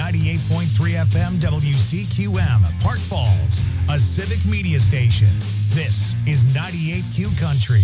98.3 FM WCQM, Park Falls, a civic media station. This is 98Q Country.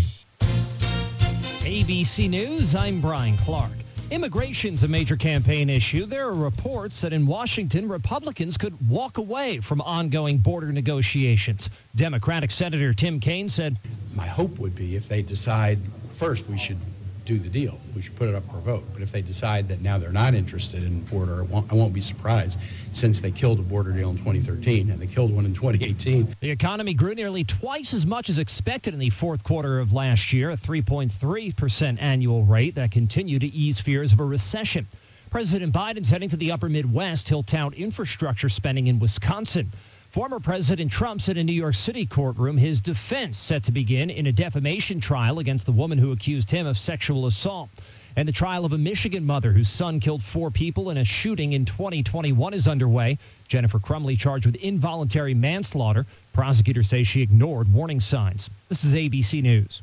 ABC News, I'm Brian Clark. Immigration's a major campaign issue. There are reports that in Washington, Republicans could walk away from ongoing border negotiations. Democratic Senator Tim Kaine said, my hope would be if they decide, first, we should do the deal. We should put it up for a vote. But if they decide that now they're not interested in border, I won't be surprised, since they killed a border deal in 2013 and they killed one in 2018. The economy grew nearly twice as much as expected in the fourth quarter of last year, a 3.3% annual rate that continued to ease fears of a recession. President Biden's heading to the upper Midwest. He'll tout infrastructure spending in Wisconsin. Former President Trump said in New York City courtroom his defense set to begin in a defamation trial against the woman who accused him of sexual assault. And the trial of a Michigan mother whose son killed 4 people in a shooting in 2021 is underway. Jennifer Crumley charged with involuntary manslaughter. Prosecutors say she ignored warning signs. This is ABC News.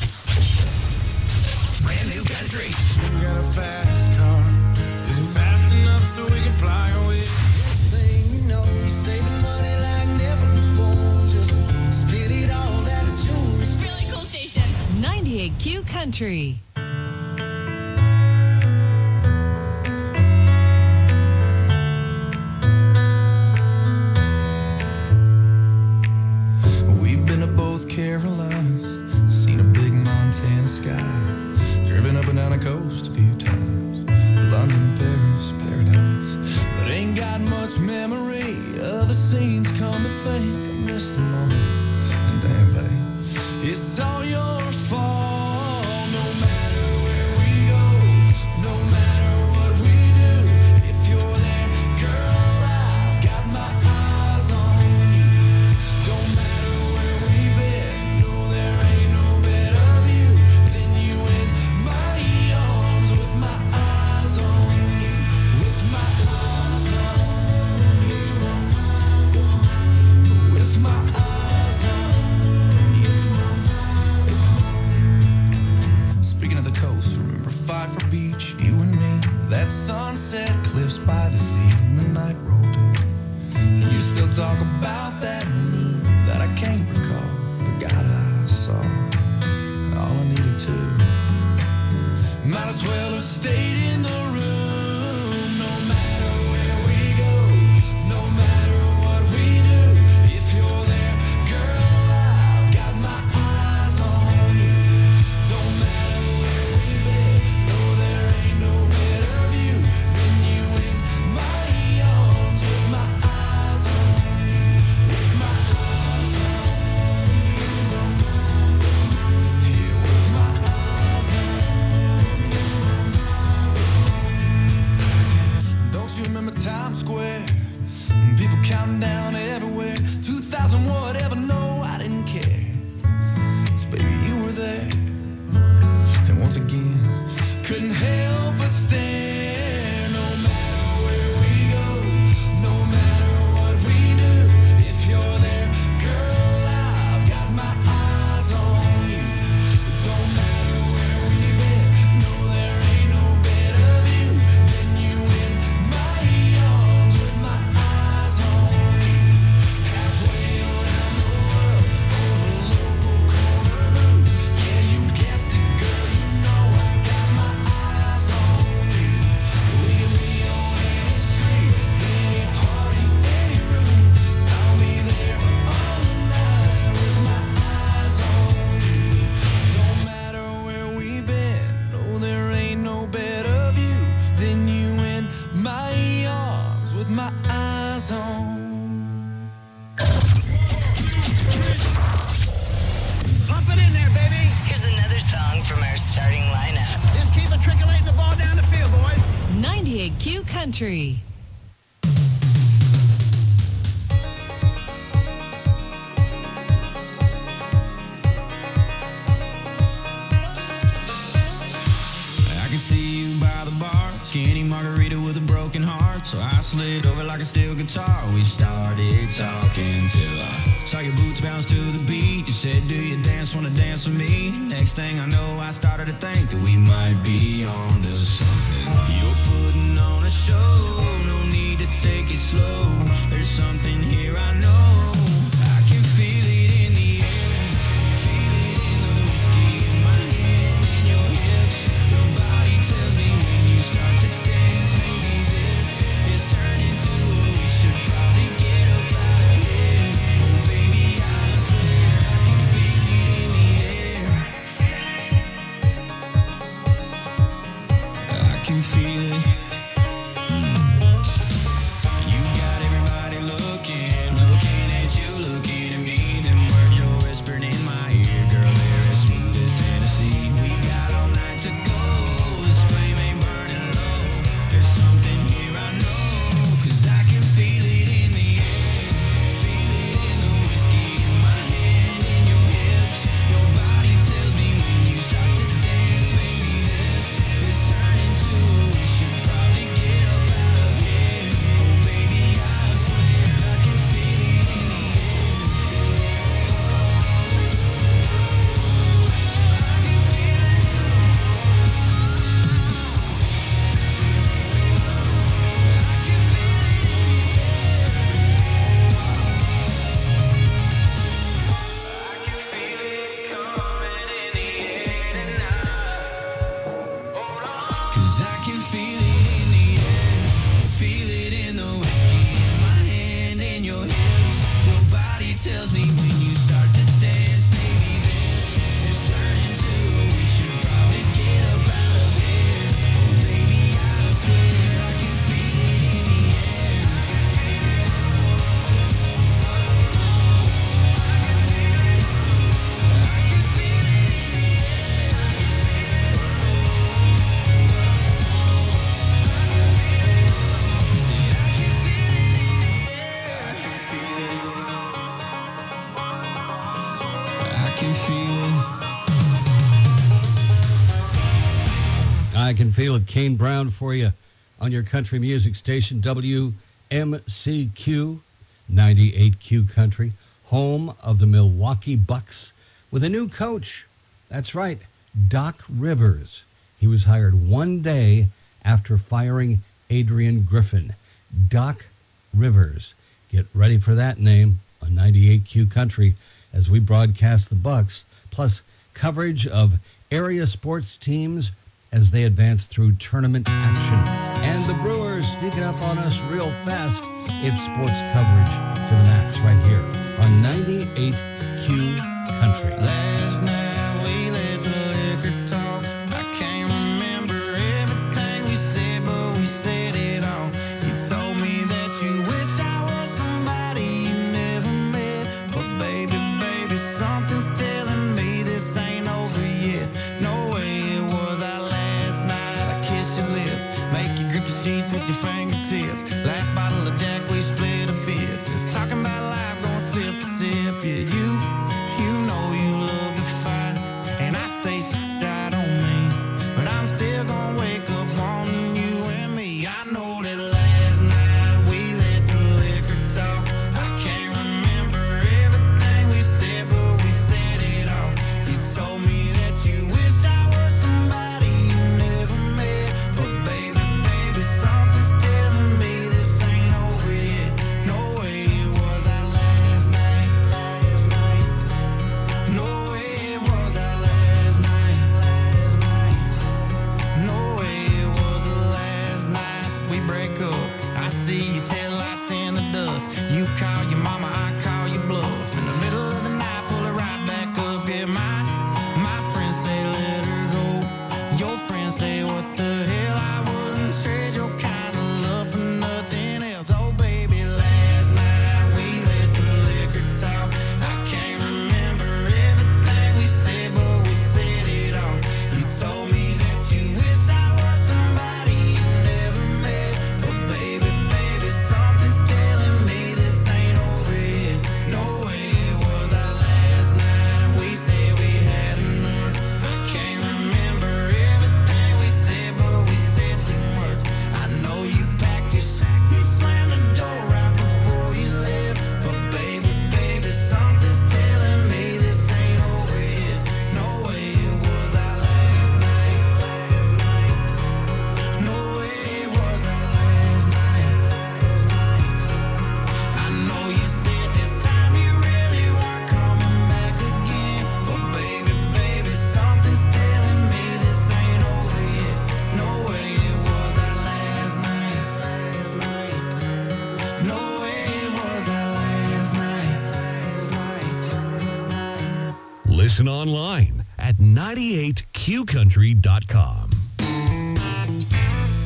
Brand new country. We got a fast car. Is it fast enough so we can fly away? You're saving money like never before. Just spit it all out of juice. Really cool station. 98Q Country. We've been to both Carolinas, seen a big Montana sky, driven up and down the coast a few times, London, Paris, paradise, but ain't got much memory of the scenes. Come to think, I missed them all, and damn babe, it's all your fault. No matter where we go, no matter what we do, if you're there, girl, I've got my eyes on you. Don't matter where we've been, no, there ain't no better view than you in my arms, with my eyes on you, with my eyes on you, with my eyes on you. Speaking of the coast, remember Pfeiffer Beach, you and me, that sunset, cliffs by the sea, and the night rolled in, and you still talk about that moon that I can't recall, but God, I saw all I needed to. Might as well have stayed in the room. No matter where we go, no matter what we do, if you're there, girl, I've got my eyes on you. Don't matter where we've been, no, there ain't no better view than you in my arms, with my eyes on you, with my eyes on you, here with my eyes on you. Don't you remember Times Square? People counting down everywhere. 2000 whatever, no, I didn't care. 'Cause baby, you were there. And once again, couldn't help but stare. No matter where we go, no matter what we do, if you're there, girl, I've got my eyes on you. Don't matter where we've been, no, there ain't no better view than you in my arms, with my eyes on you. Halfway around the world, on a local corner booth. Yeah, you guessed it, girl, you know I got my eyes on you. Leave me on any street, any party, any room. I'll be there all night, with my eyes on you. Don't matter where we've been, no, there ain't no better view than you in my arms, with my eyes on. Pump it in there, baby. Here's another song from our starting lineup. Just keep matriculating the ball down the field, boys. 98Q Country. I can see you by the bar, skinny margarita with a broken heart. So I slid over like a steel guitar. We started talking till I saw your boots bounce to the beat. You said, do you dance, wanna dance with me? Next thing I know, I started to think that we might be on to something. You're putting on a show, no need to can feel it. You got everybody looking at you, looking at me. Them words you're whispering in my ear, girl, they're as smooth as Tennessee. We got all night to go. This flame ain't burning low. There's something here I know, 'cause I can feel it in the air. Feel it in the whiskey in my hand, in your hips. Your body tells me when you start to dance, baby, this turning to a we should probably get up out of here. Oh, baby, I swear I can feel it in the air. Cause I can feel it in the air, feel it in the whiskey in my hand, in your hips. Your body tells me when you start to dance, baby, this turning to we should probably get up out of here. Oh, baby, I swear I can feel it in the air. I can feel it. I Can Feel It. Kane Brown for you on your country music station, WMCQ 98Q Country, home of the Milwaukee Bucks, with a new coach. That's right, Doc Rivers. He was hired one day after firing Adrian Griffin. Doc Rivers. Get ready for that name on 98Q Country as we broadcast the Bucks, plus coverage of area sports teams as they advance through tournament action. And the Brewers sneaking up on us real fast. It's sports coverage to the max right here on 98Q Country. Last night we let the liquor talk. I can't remember everything we said, but we said it all. You told me that you wish I was somebody you never met. But baby, something's telling me this ain't over yet. No way it was our last night. I kiss your lips, make you grip the sheets with your fingertips. Last bottle of Jack, we split a fifth. Just talking about life, going sip for sip. Yeah, you know you love to fight, and I say shit I don't mean, but I'm still gonna wake up wanting you and me. I know that last night we let the liquor talk. I can't remember everything we said, but we said it all. You told me that you wish I was somebody you never met, but baby, something's telling me this ain't over yet. No way it was our last night. No way it was our last night. No way it was the last night that we break up. I see your taillights in the dust. You call your mama, I call your bluff. In the middle of the night, pull it right back up. Yeah, my friends say let her go. Your friends say what the hell, I wouldn't trade your kind of love for nothing else. Oh baby, last night we let the liquor talk. I can't remember everything we said, but we said it all. You told me that you wish I was somebody you never met, but baby, something's telling me this ain't over yet. No way it was our last night. We said we had enough. I can't remember everything we said, but we said too much. I know you packed your sack, you slammed the door right before you left, but baby, something's telling me this ain't over yet. No way it was our last night. No way it was our last night. I know you said this time you really weren't coming back again, but baby, something's telling me this ain't over yet. No way it was our last night. No way it was our last night. Listen online at 98qcountry.com.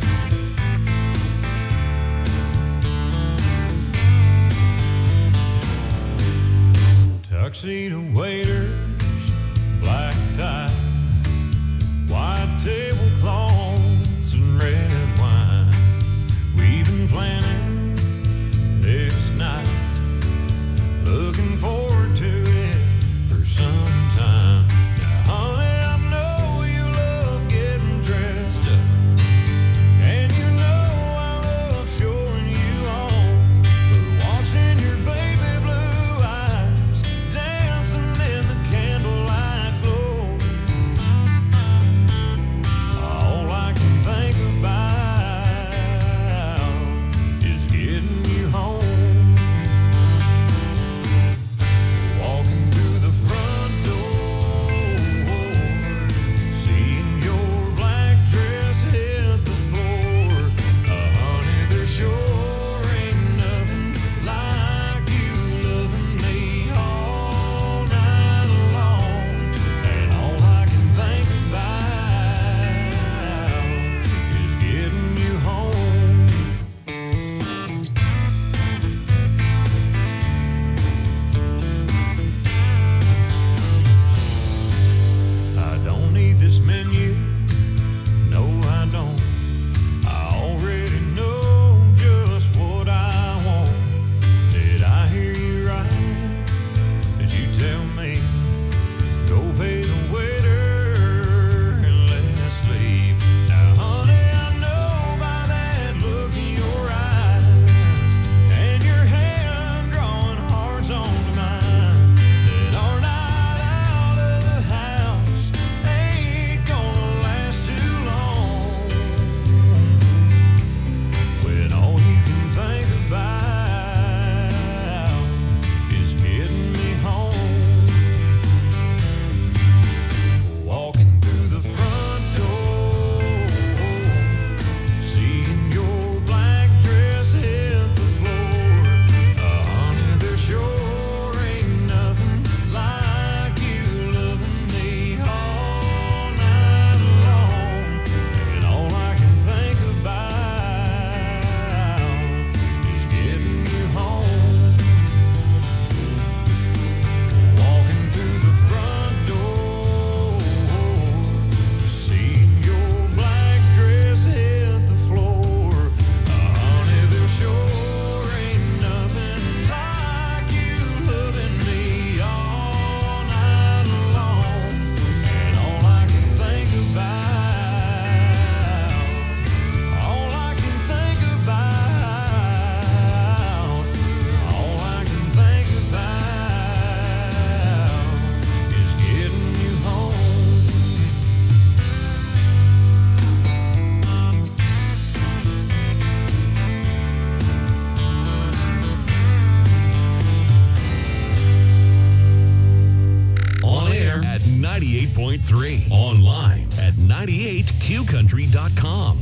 98.3. Online at 98qcountry.com.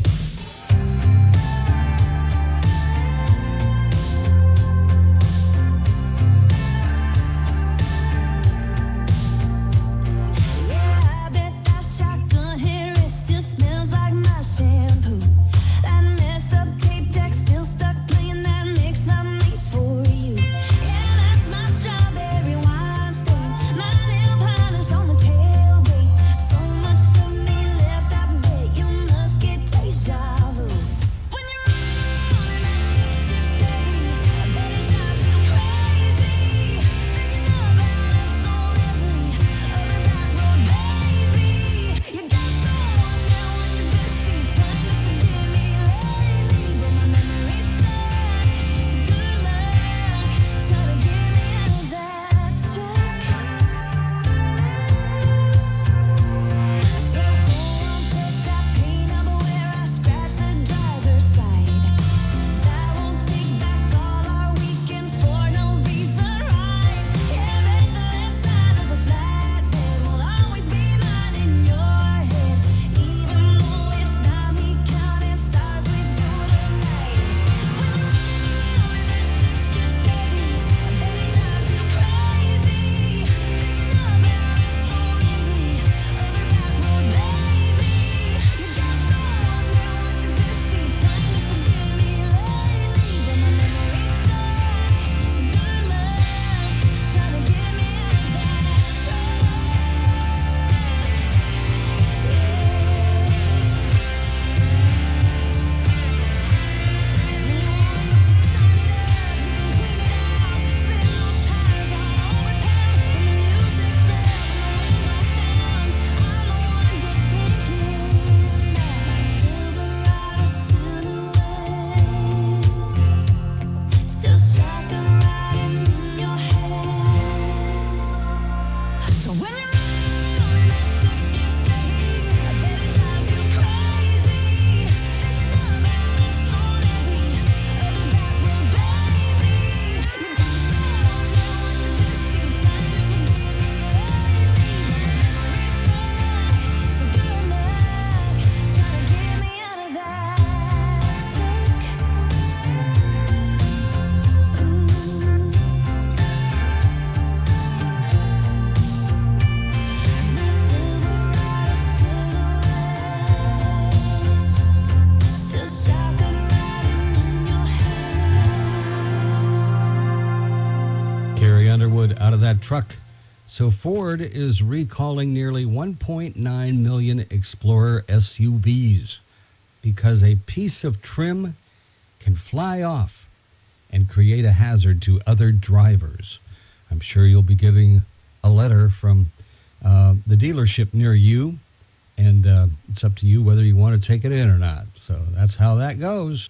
Out of that truck. So Ford is recalling nearly 1.9 million Explorer SUVs because a piece of trim can fly off and create a hazard to other drivers. I'm sure you'll be getting a letter from the dealership near you, and it's up to you whether you want to take it in or not. So that's how that goes.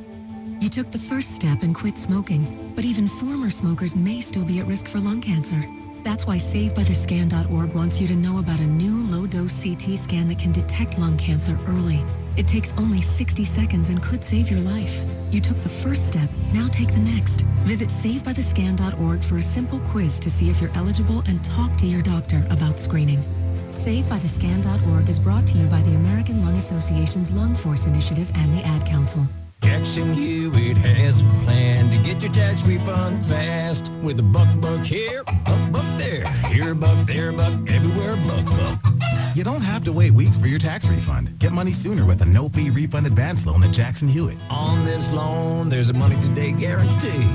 You took the first step and quit smoking, but even former smokers may still be at risk for lung cancer. That's why SaveByTheScan.org wants you to know about a new low-dose CT scan that can detect lung cancer early. It takes only 60 seconds and could save your life. You took the first step, now take the next. Visit SaveByTheScan.org for a simple quiz to see if you're eligible and talk to your doctor about screening. SaveByTheScan.org is brought to you by the American Lung Association's Lung Force Initiative and the Ad Council. Jackson Hewitt has a plan to get your tax refund fast with a buck here, buck there, here a buck, there a buck, everywhere buck. You don't have to wait weeks for your tax refund. Get money sooner with a no-fee refund advance loan at Jackson Hewitt. On this loan, there's a money today guarantee.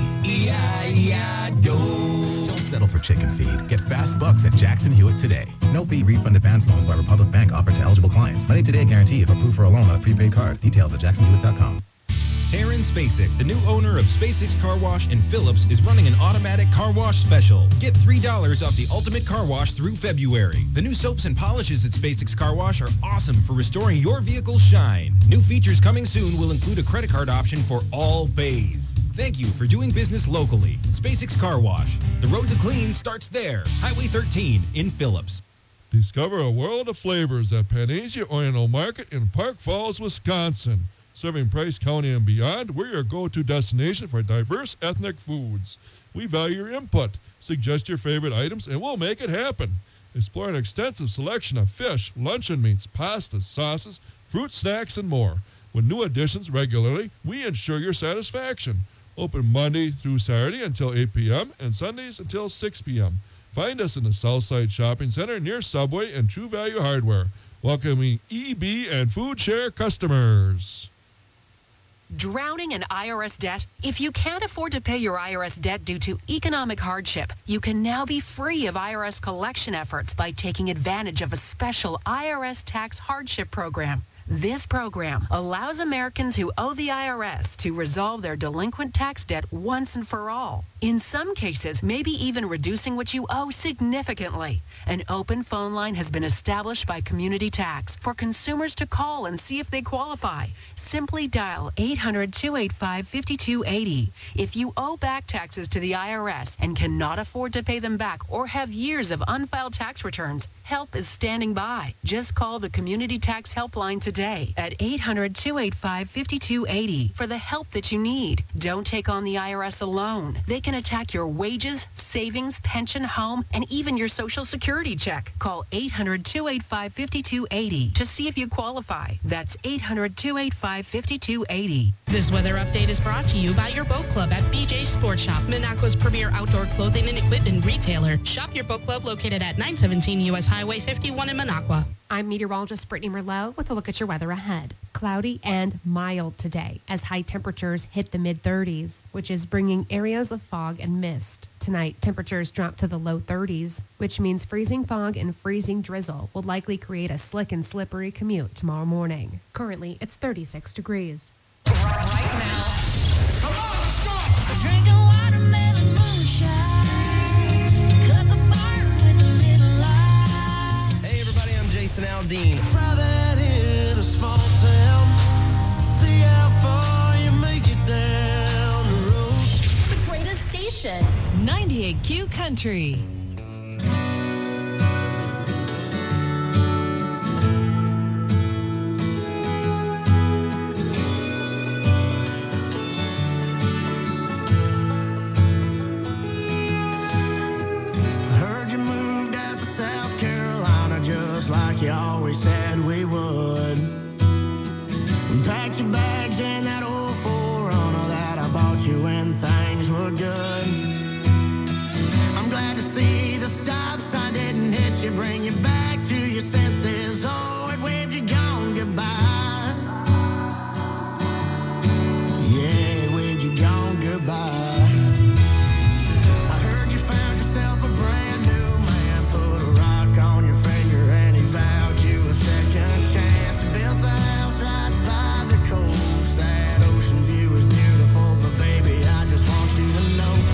E-I-E-I-DO. Don't settle for chicken feed. Get fast bucks at Jackson Hewitt today. No-fee refund advance loans by Republic Bank offered to eligible clients. Money today guarantee if approved for a loan on a prepaid card. Details at jacksonhewitt.com. Taryn Spacek, the new owner of Spacek's Car Wash in Phillips, is running an automatic car wash special. Get $3 off the ultimate car wash through February. The new soaps and polishes at Spacek's Car Wash are awesome for restoring your vehicle's shine. New features coming soon will include a credit card option for all bays. Thank you for doing business locally. Spacek's Car Wash. The road to clean starts there. Highway 13 in Phillips. Discover a world of flavors at Panacea Oriental Market in Park Falls, Wisconsin. Serving Price County and beyond, we're your go-to destination for diverse ethnic foods. We value your input. Suggest your favorite items, and we'll make it happen. Explore an extensive selection of fish, luncheon meats, pastas, sauces, fruit snacks, and more. With new additions regularly, we ensure your satisfaction. Open Monday through Saturday until 8 p.m. and Sundays until 6 p.m. Find us in the Southside Shopping Center near Subway and True Value Hardware. Welcoming EB and Food Share customers. Drowning in IRS debt? If you can't afford to pay your IRS debt due to economic hardship, you can now be free of IRS collection efforts by taking advantage of a special IRS tax hardship program. This program allows Americans who owe the IRS to resolve their delinquent tax debt once and for all. In some cases, maybe even reducing what you owe significantly. An open phone line has been established by Community Tax for consumers to call and see if they qualify. Simply dial 800-285-5280. If you owe back taxes to the IRS and cannot afford to pay them back or have years of unfiled tax returns, help is standing by. Just call the Community Tax Helpline today at 800-285-5280 for the help that you need. Don't take on the IRS alone. They can attack your wages, savings, pension, home, and even your Social Security check. Call 800-285-5280 to see if you qualify. That's 800-285-5280. This weather update is brought to you by your boat club at BJ Sports Shop, Minocqua's premier outdoor clothing and equipment retailer. Shop your boat club located at 917 U.S. Highway 51 in Minocqua. I'm meteorologist Brittany Merlot with a look at your weather ahead. Cloudy and mild today as high temperatures hit the mid-30s, which is bringing areas of fog and mist. Tonight, temperatures drop to the low 30s, which means freezing fog and freezing drizzle will likely create a slick and slippery commute tomorrow morning. Currently, it's 36 degrees. Right now. Come on, let's go! Drinking watermelon moonshine. Cut the barn with a little lime. Hey everybody, I'm Jason Aldean. Try that in a small town. See how far you make it down the road. The greatest station. 98Q Country. Heard you moved out to South Carolina just like you always said we would. And packed your bags in that old 4Runner that I bought you when things were good. I'm glad to see the stop sign didn't hit you, bring you back to your senses. Oh, it waved you gone goodbye. Yeah, it waved you gone goodbye. I heard you found yourself a brand new man, put a rock on your finger and he vowed you a second chance. Built a house right by the coast. That ocean view is beautiful, but baby, I just want you to know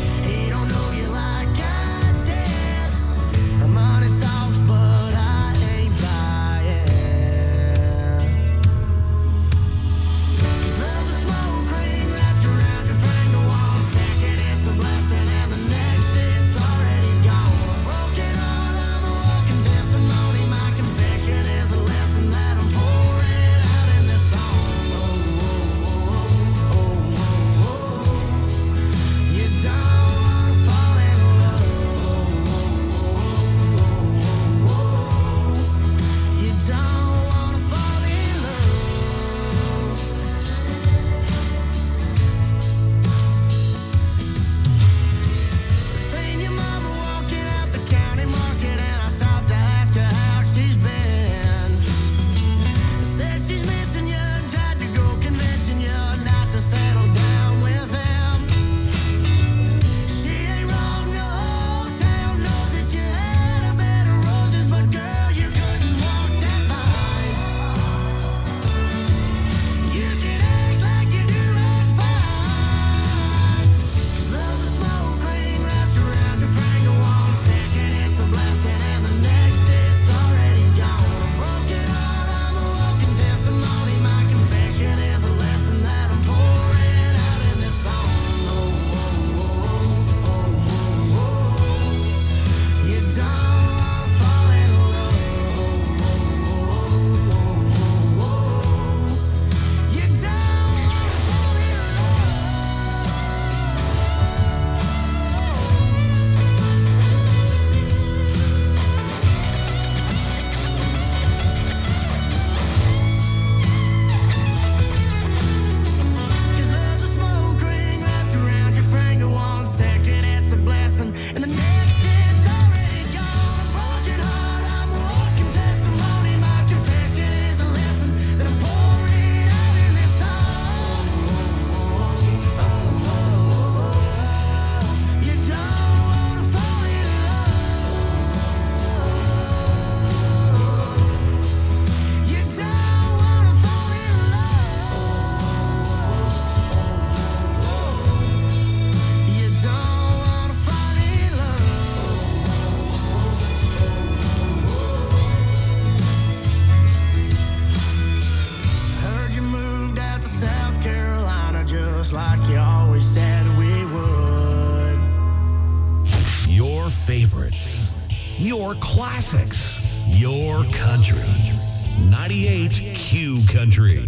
just like you always said we would. Your favorites, your classics, your country. 98 Q Country.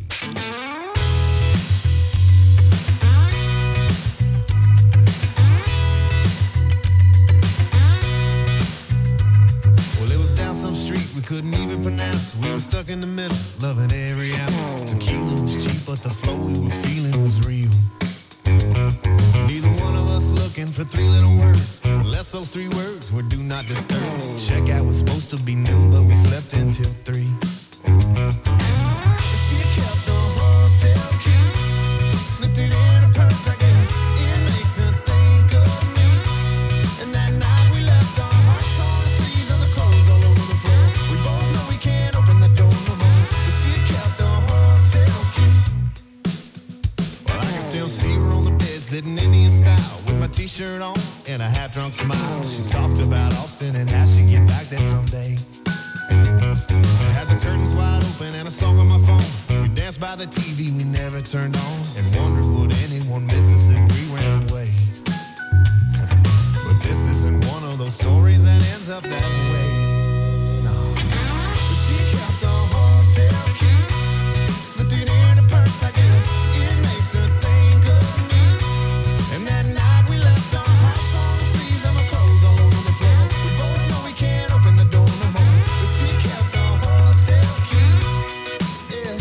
Well, it was down some street we couldn't even pronounce. We were stuck in the middle, loving every ounce. Tequila was cheap, but the flow we were feeling was real. Neither one of us looking for three little words, unless those three words were do not disturb. Checkout was supposed to be noon, but we slept until 3. She kept the hotel key, slipped it in her purse, I guess. It makes her think of me. And that night we left our hearts on the sleeves and the clothes all over the floor. We both know we can't open the door no more, but she kept the hotel key. Well, I can still see her on the bed, sitting Indian style, with my t-shirt on and a half-drunk smile. She talked about Austin and how she'd get back there someday. I had the curtains wide open and a song on my phone. We danced by the TV we never turned on, and wondered would anyone miss us if we ran away. But this isn't one of those stories that ends up that way. No. But she kept the hotel key, slipped it in her purse, I guess. It makes her think of me. And that night we left our hearts on the sleeves and our clothes all over the floor. We both know we can't open the door no more, but she kept the hotel key. Yeah.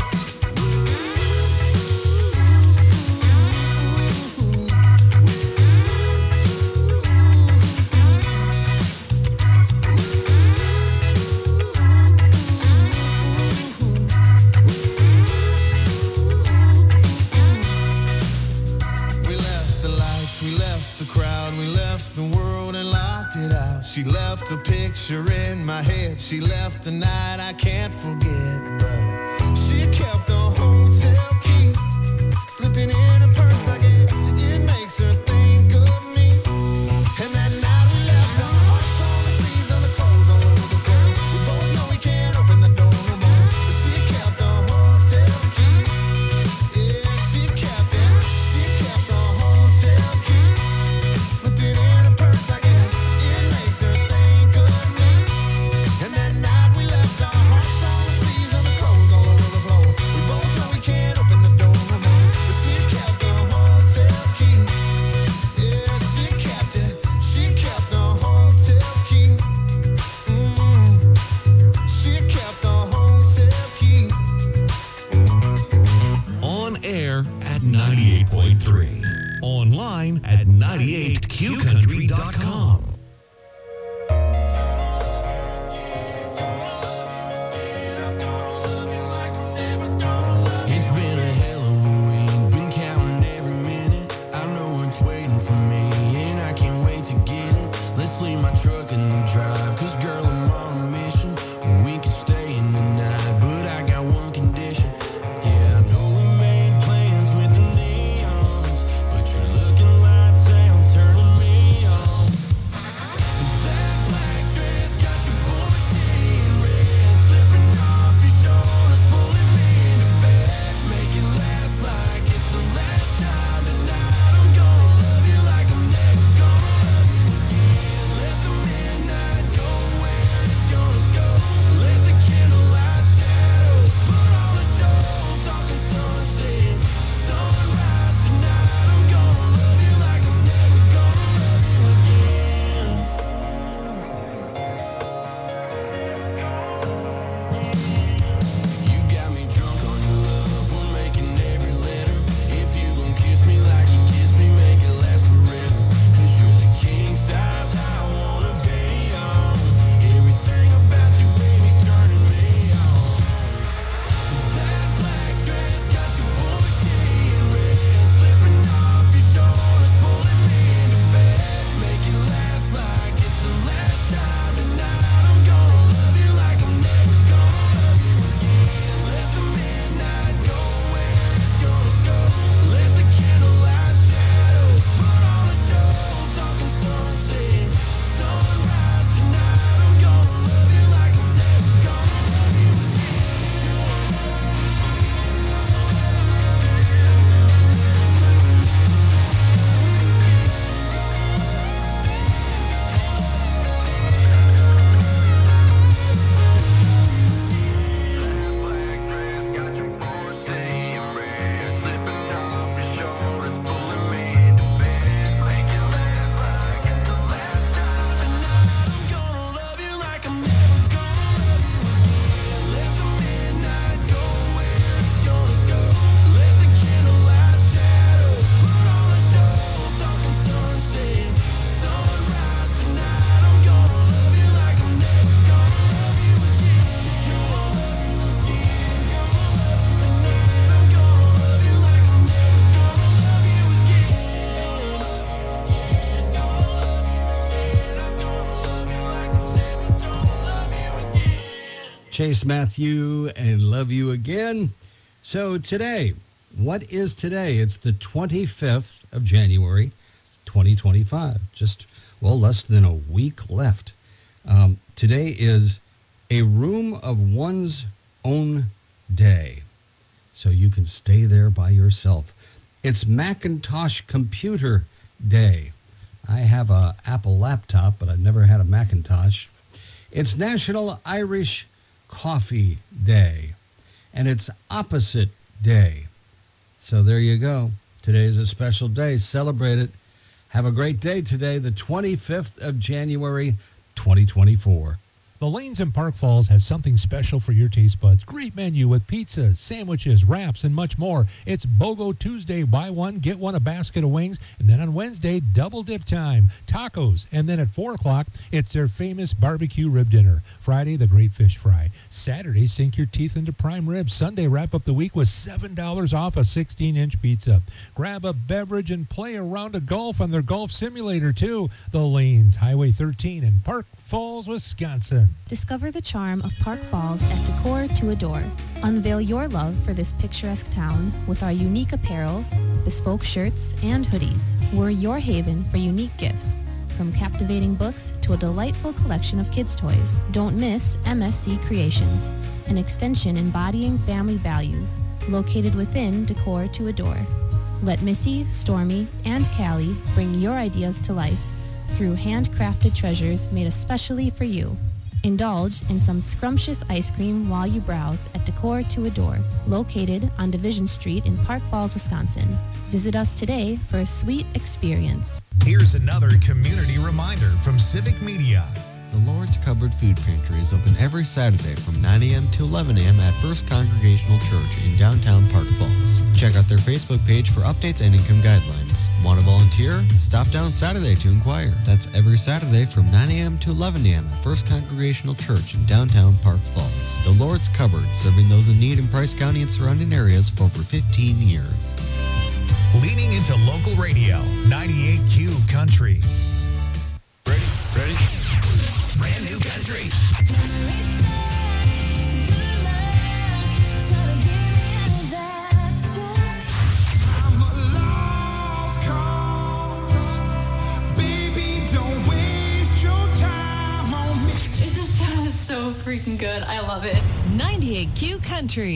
We left the lights, we left the crowd, we left the world and locked it out. She left a picture in my head, she left a night I can't forget. But she kept the hotel key, slipped it in her purse, I guess. It makes her think of me. And that night we left our hearts on the sleeves and the clothes all over the floor. We both know we can't open the door no more, but she kept the hotel key. Yeah, she kept it. She kept the hotel key, slipped it in her purse, I guess. It makes her think of me. And that night we left our hearts on the sleeves and the clothes all over the floor. We both know we can't open the door no more, but she kept the hotel key. Yeah, she kept it. She kept the hotel key. She kept the hotel key. On air at 98.3. Online at 98qcountry.com. It's been a hell of a week, been counting every minute. I know it's waiting for me, and I can't wait to get it. Let's leave my truck in the drive, cause girl, I'm on a mission. We can stay in the night, but I got one condition. Yeah, I know we made plans with the neons, but you're looking lights out, turning me on. Chase Matthew, and love you again. So today, what is today? It's the 25th of January, 2025. Just, less than a week left. Today is a room of one's own day. So you can stay there by yourself. It's Macintosh Computer Day. I have an Apple laptop, but I've never had a Macintosh. It's National Irish Coffee Day. And it's Opposite Day. So there you go. Today is a special day. Celebrate it. Have a great day today, the 25th of January, 2024. The Lanes in Park Falls has something special for your taste buds. Great menu with pizzas, sandwiches, wraps, and much more. It's BOGO Tuesday, buy one, get one, a basket of wings. And then on Wednesday, double dip time, tacos. And then at 4 o'clock, it's their famous barbecue rib dinner. Friday, the great fish fry. Saturday, sink your teeth into prime ribs. Sunday, wrap up the week with $7 off a 16-inch pizza. Grab a beverage and play a round of golf on their golf simulator, too. The Lanes, Highway 13 in Park Falls, Wisconsin. Discover the charm of Park Falls at Decor to Adore. Unveil your love for this picturesque town with our unique apparel, bespoke shirts, and hoodies. We're your haven for unique gifts, from captivating books to a delightful collection of kids' toys. Don't miss MSC Creations, an extension embodying family values, located within Decor to Adore. Let Missy, Stormy, and Callie bring your ideas to life through handcrafted treasures made especially for you. Indulge in some scrumptious ice cream while you browse at Decor to Adore, located on Division Street in Park Falls, Wisconsin. Visit us today for a sweet experience. Here's another community reminder from Civic Media. The Lord's Cupboard Food Pantry is open every Saturday from 9 a.m. to 11 a.m. at First Congregational Church in downtown Park Falls. Check out their Facebook page for updates and income guidelines. Want to volunteer? Stop down Saturday to inquire. That's every Saturday from 9 a.m. to 11 a.m. at First Congregational Church in downtown Park Falls. The Lord's Cupboard, serving those in need in Price County and surrounding areas for over 15 years. Leaning into local radio, 98Q Country. Ready? Brand new country. So freaking good. I love it. 98Q Country.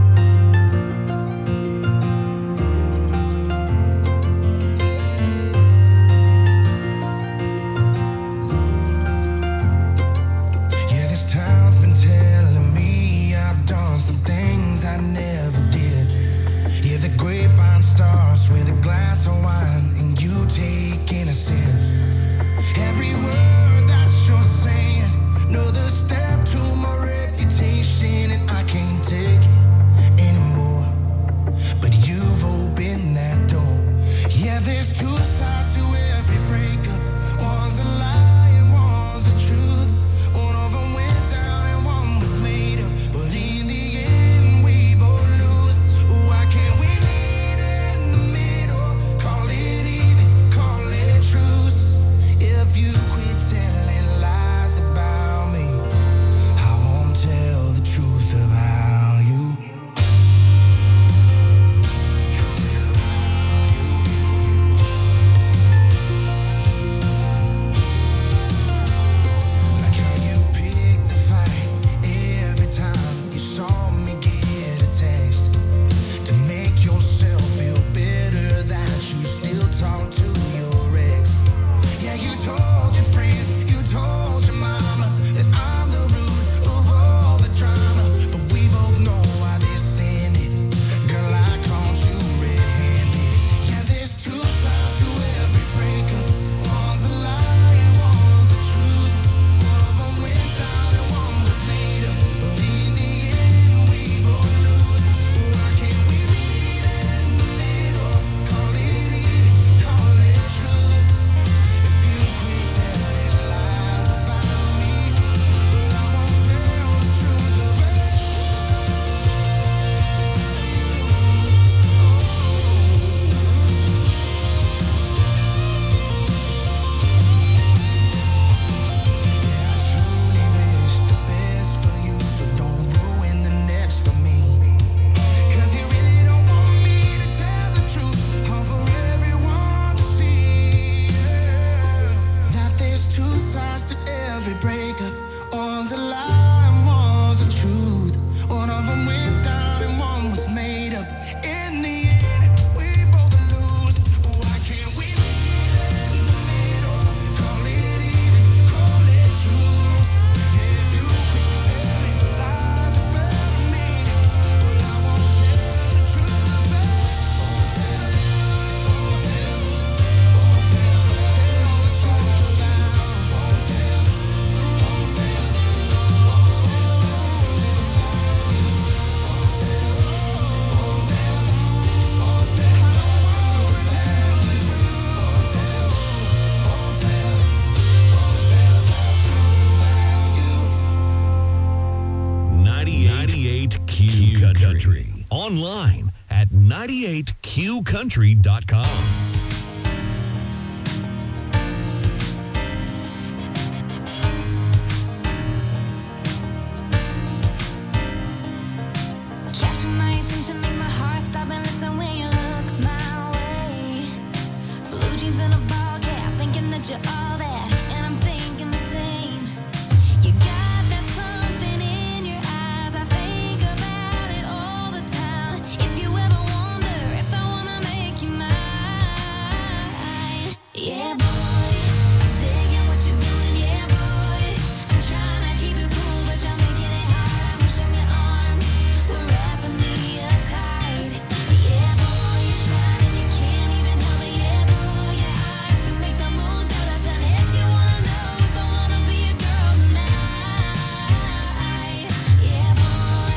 Yeah, this town's been telling me I've done some things I never did. Yeah, the grapevine starts with a glass of wine and you taking a sip. Every word that you're saying is another step to my reputation, and I can't take it anymore. But you've opened that door. Yeah, there's two sides to every breakup. One's a lie and one's the truth. One of them went down and one was made up. But in the end, we both lose. Why can't we meet in the middle? Call it even, call it truce. If you quit telling lies about me, I won't tell the truth about you. online at 98qcountry.com. Capture my attention, make my heart stop and listen when you look my way. Blue jeans and a ball cap, thinking that you're all that, and I'm thinking the same. You got that something in your eyes, I think about it all the time. If you ever wonder if I wanna make you mine, yeah boy, I'm digging what you're doing, yeah boy. I'm trying to keep it cool, but you're making it hard. I'm pushing your arms, we're wrapping me up tight. Yeah boy, you're shining, you can't even help it. Yeah boy, your eyes can make the moon jealous. And if you wanna know if I wanna be a girl tonight, yeah boy.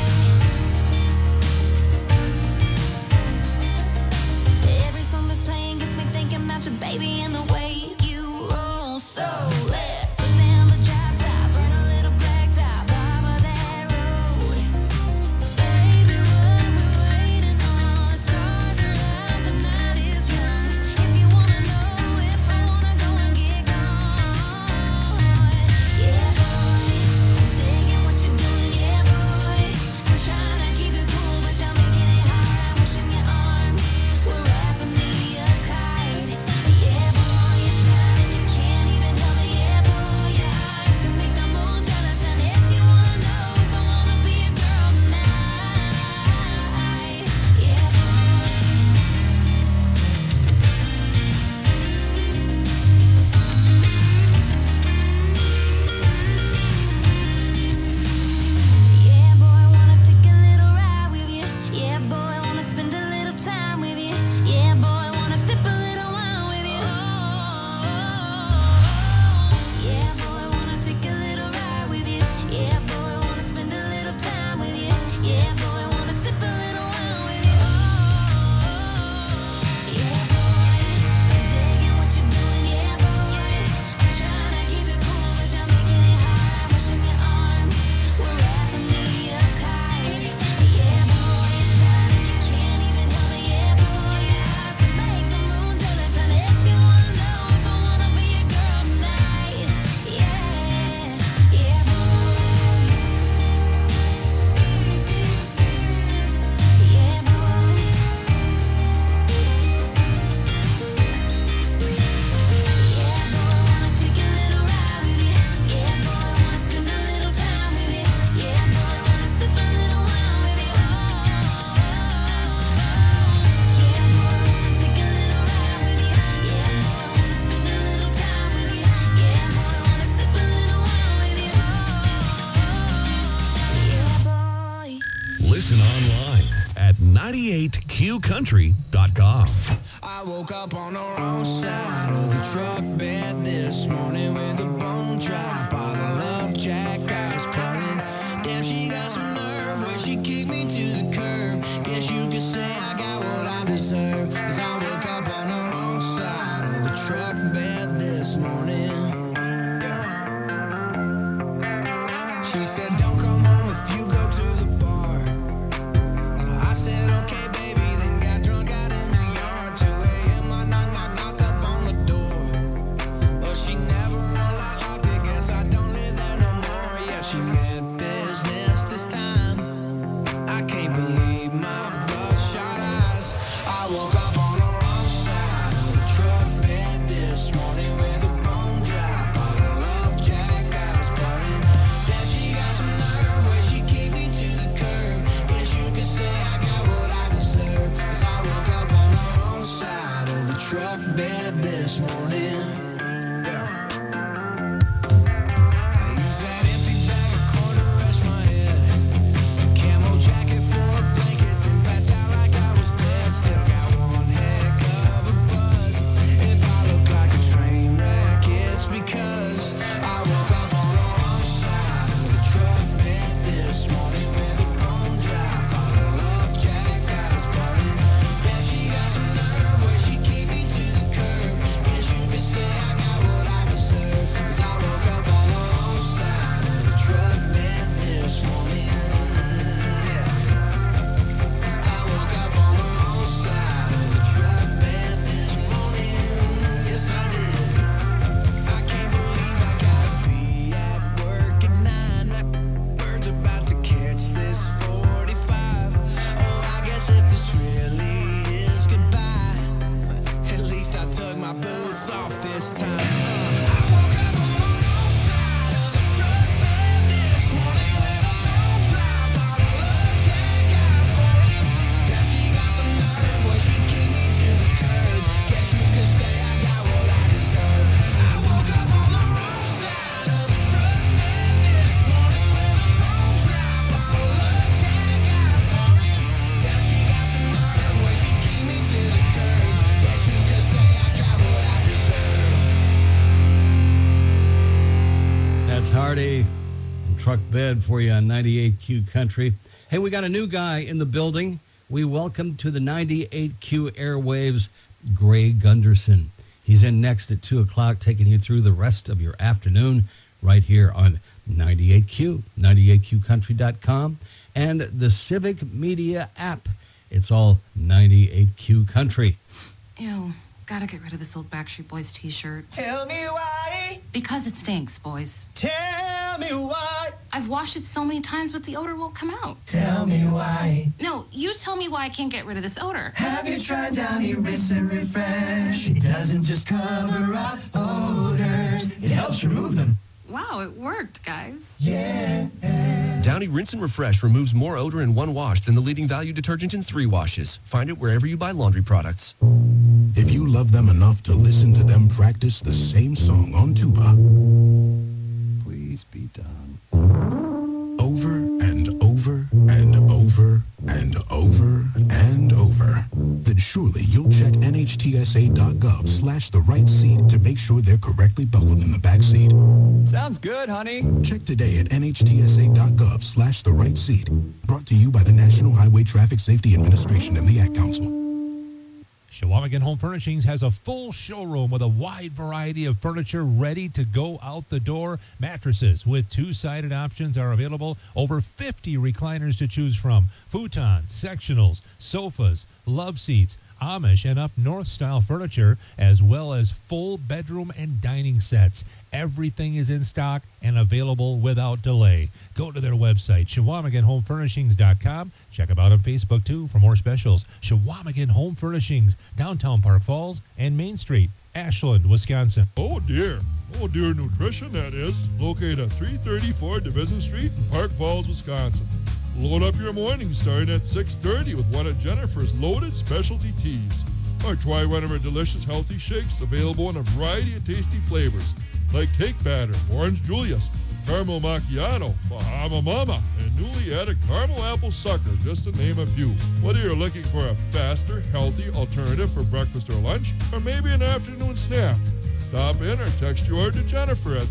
Every song that's playing gets me thinking about your baby and the way you roll. So let's put down the drop top, burn a little black top off of that road. Baby, what we waiting on? The stars are out, the night is young. If you wanna know if I wanna go and get gone, yeah boy, I'm digging what you're doing, yeah boy. I'm trying to keep it cool, but you're making it hard. I'm pushing your arms, we're wrapping me up tight. Yeah boy, you're shining, you can't even help it. Yeah boy, your eyes can make the moon jealous. And if you wanna know if I wanna be a girl tonight, yeah Yeah boy, wanna take a little ride with you. Yeah boy, wanna spend a little time with you. Yeah boy, wanna sip a little wine with you. Yeah boy, wanna take a little ride with you. Yeah boy, wanna spend a little time with you. Yeah boy, wanna sip a little wine with you. Yeah boy, I'm digging what you're doing. Yeah boy, I'm trying to keep it cool, but you're making it hard. I'm pushing your arms, we're wrapping me up tight. Yeah boy, you're shining, you can't even help it. Yeah boy, your eyes can make the moon jealous. And if you wanna know if I wanna be a girl tonight, yeah boy, yeah boy. Yeah boy, wanna take a little ride with you. Yeah boy, wanna spend a little time with you. Yeah boy, wanna sip a little wine with you. Yeah boy, wanna take a little ride with you. Yeah boy, wanna spend a little time with you. Yeah boy, wanna sip a little wine with you. Yeah boy. Listen online at 98qcountry.com. I woke up on the wrong side of the truck bed this morning with a bone dry bottle of Jack I was pouring. Damn, she got some nerve where she kicked me to the curb. Guess you could say I got what I deserve. 'Cause I woke up on the wrong side of the truck bed this morning. Yeah. She said, don't come home if you go to the bar. So I said, okay, baby, then got drunk out in the yard. 2 a.m. I knock up on the door. But she never unlocked it, guess I don't live there no more. Yeah, she meant business this time. I can't believe my bloodshot eyes. I woke up on the wrong side of the truck bed this morning with a bone dry bottle of Jack I was pouring. Then she got some nerve where she kicked me to the curb. Guess you could say I got what I deserve. 'Cause I woke up on the wrong side of the truck bed this morning. Yeah. I use that empty bag of corn to rest my head. A camo jacket for a blanket, then passed out like I was dead. Still got one heck of a buzz. If I look like a train wreck, it's because I woke up on the wrong side of the truck bed this morning with a bone dry bottle of Jack I was pouring. Yeah, she got some nerve where she kicked me to the curb. Guess you could say I Marty and Truck Bed for you on 98Q Country. Hey, we got a new guy in the building. We welcome to the 98Q airwaves, Gray Gunderson. He's in next at 2 o'clock, taking you through the rest of your afternoon right here on 98Q, 98QCountry.com, and the Civic Media app. It's all 98Q Country. Ew, gotta get rid of this old Backstreet Boys t-shirt. Tell me why. Because it stinks, boys. Tell me why. I've washed it so many times, but the odor won't come out. Tell me why. No, you tell me why I can't get rid of this odor. Have you tried Downy Rinse and Refresh? It doesn't just cover up odors, it helps remove them. Wow, it worked, guys. Yeah. Downy Rinse and Refresh removes more odor in one wash than the leading value detergent in 3 washes. Find it wherever you buy laundry products. If you love them enough to listen to them practice the same song on tuba, please be done. Over and over and over and over and over, then surely you'll check NHTSA.gov/the right seat to make sure they're correctly buckled in the back seat. Sounds good, honey. Check today at NHTSA.gov/the right seat. Brought to you by the National Highway Traffic Safety Administration and the Ad Council. Chequamegon Home Furnishings has a full showroom with a wide variety of furniture ready to go out the door. Mattresses with 2-sided options are available. Over 50 recliners to choose from. Futons, sectionals, sofas, love seats, Amish and up north style furniture, as well as full bedroom and dining sets. Everything is in stock and available without delay. Go to their website, ChequamegonHomeFurnishings.com. Check them out on Facebook, too, for more specials. Chequamegon Home Furnishings, downtown Park Falls and Main Street, Ashland, Wisconsin. Oh, dear Nutrition, that is. Located at 334 Division Street in Park Falls, Wisconsin. Load up your morning starting at 6:30 with one of Jennifer's loaded specialty teas. Or try one of her delicious healthy shakes available in a variety of tasty flavors like cake batter, orange Julius, caramel macchiato, Bahama Mama, and newly added caramel apple sucker, just to name a few. Whether you're looking for a faster, healthy alternative for breakfast or lunch, or maybe an afternoon snack, stop in or text your order to Jennifer at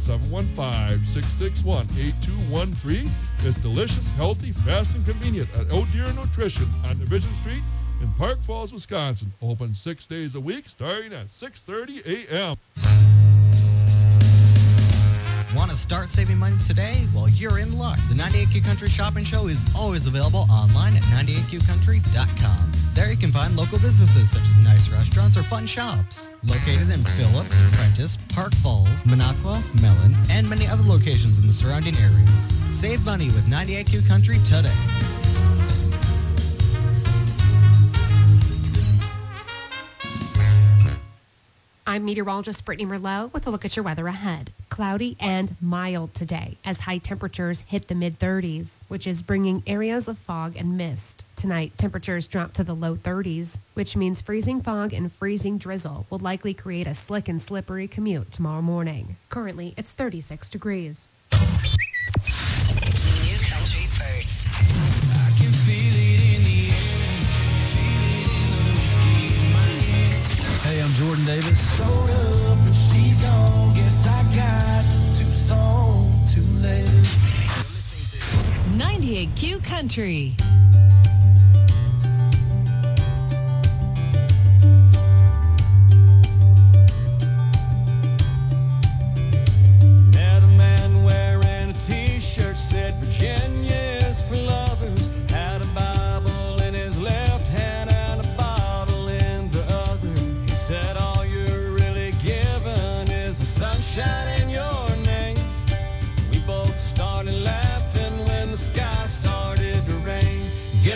715-661-8213. It's delicious, healthy, fast, and convenient at Oh Dear Nutrition on Division Street in Park Falls, Wisconsin. Open 6 days a week starting at 6:30 a.m. Want to start saving money today? Well, you're in luck. The 98Q Country Shopping Show is always available online at 98QCountry.com. There you can find local businesses such as nice restaurants or fun shops. Located in Phillips, Prentice, Park Falls, Minocqua, Mellon, and many other locations in the surrounding areas. Save money with 98Q Country today. I'm meteorologist Brittany Merlot with a look at your weather ahead. Cloudy and mild today as high temperatures hit the mid-30s, which is bringing areas of fog and mist. Tonight, temperatures drop to the low 30s, which means freezing fog and freezing drizzle will likely create a slick and slippery commute tomorrow morning. Currently, it's 36 degrees. New country first. I can feel it in the air. Hey, I'm Jordan Davis. Showed up and she's gone. Guess I got too soon to live. 98Q Country. Met a man wearing a t-shirt said Virginia's for lovers. Had a Bible in his left hand and a bottle in the other. He said all you're really given is the sunshine in your name. We both started laughing when the sky started to rain.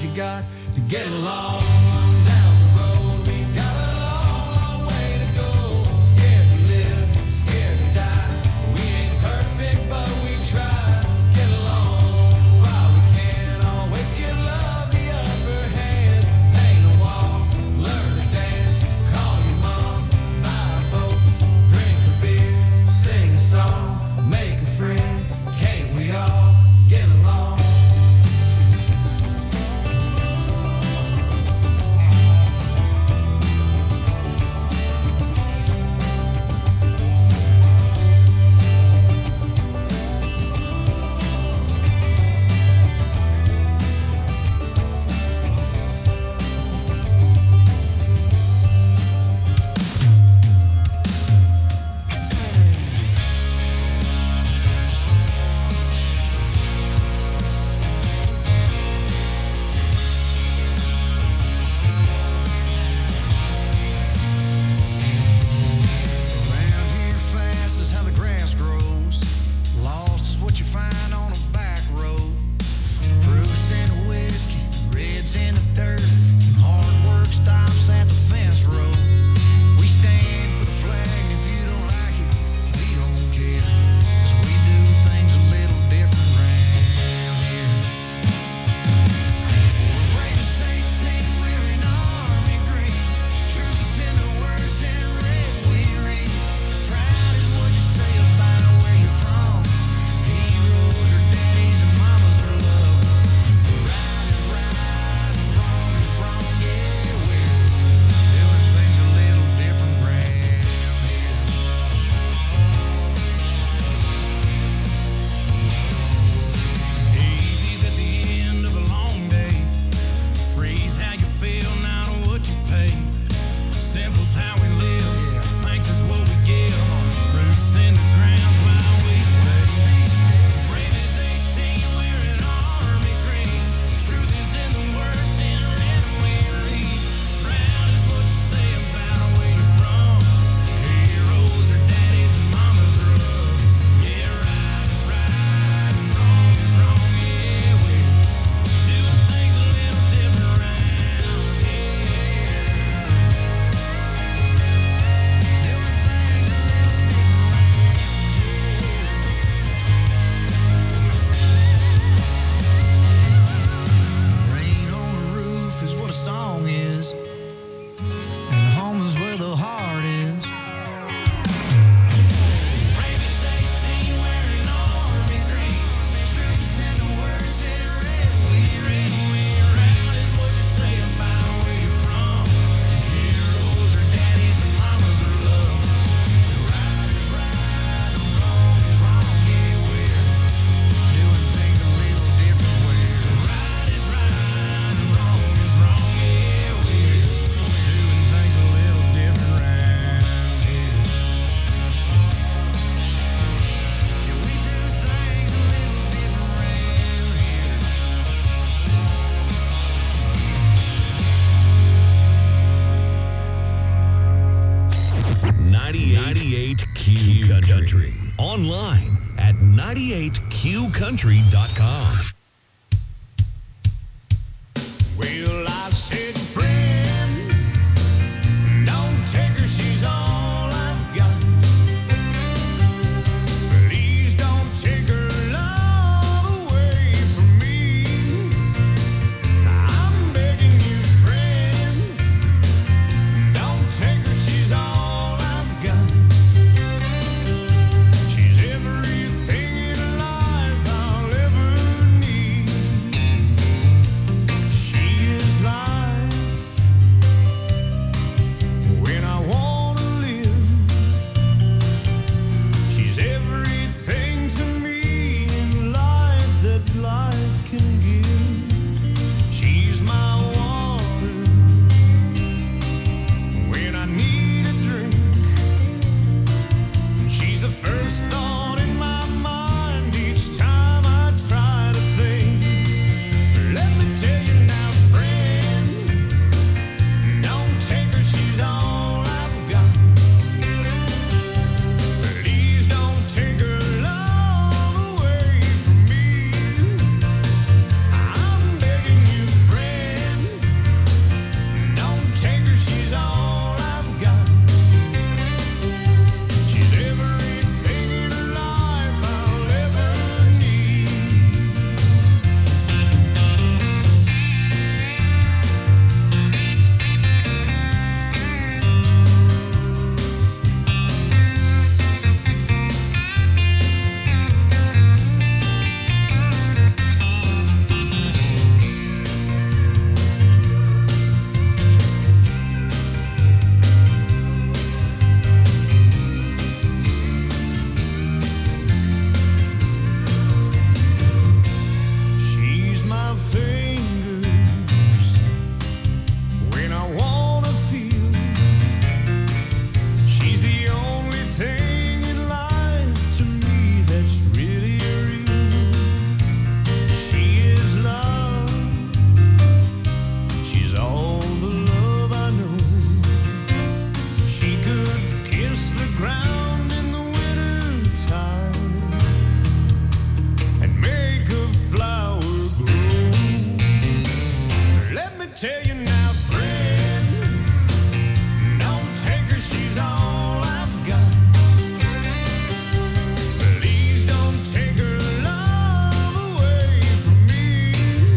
you got to get along. Down the road, we got a long, long way to go. Scared to live, scared to die. We ain't perfect, but we try. Get along while we can. Always give love the upper hand. Paint a wall, learn to dance. Call your mom, buy a boat, drink a beer, sing a song, make a friend. Can't we all get along? Around here fast is how the grass grows. Lost is what you find on a back road. Proofs in the whiskey, reds in the dirt. And hard work stops at the fence road. We stand for the flag, and if you don't like it, we don't care. 'Cause we do things a little different round here. We're brave as 18, wearing army green. Truth is in the words in red we read. Proud is what you say about where you're from. Heroes are daddies and mamas are love. Right is right and wrong is wrong. Yeah, we're doing things a little different round here. Easy's at the end of a long day. Free's how you feel, not what you pay. Simple's how we live. Thanks is what we give. Roots in the ground while we stay. Brave as 18, wearing army green. Truth is in the words in red we read. Proud is what you say about where you're from. Heroes are daddies and mamas are love. Yeah, right is right and wrong is wrong. Yeah, we're doing things a little different round here. Rain on the roof is what a song is, and home is where the heart is. Brave as 18, wearing army green. Truth is in the words in red we read. Proud is what you say about where you're from. Heroes are daddies and mamas are love. Right is right and wrong is wrong. Yeah, we're doing things a little different. Right is right and wrong is wrong. Yeah, we're doing things a little different round here. Yeah, we do things a little different round here. 98 Q Country. Online at 98QCountry.com. Well, I said, friend, don't take her, she's all I've got. Please don't take her love away from me. I'm begging you, friend, don't take her, she's all I've got. She's everything in life I'll ever need. She is tell you now, friend, don't take her, she's all I've got. Please don't take her love away from me.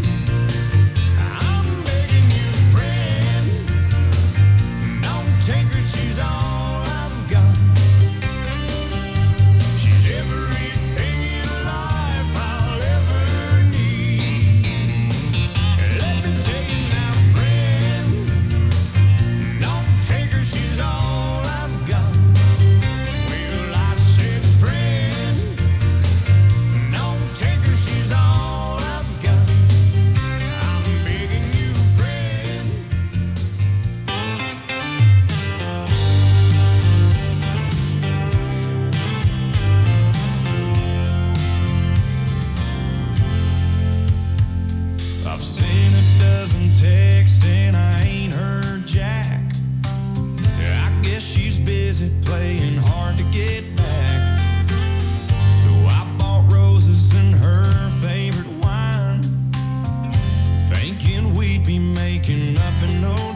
I'm begging you, friend, don't take her, she's all I've got. She's everything in life I'll ever need. Let me tell you now, friend, don't take her, she's all I've got. Well, I said, friend, don't take her, she's all I've got. I'm begging you, friend. I've seen a dozen texts and I ain't heard jack. I guess she's busy playing hard to get back. So I bought roses and her favorite wine, thinking we'd be making up in no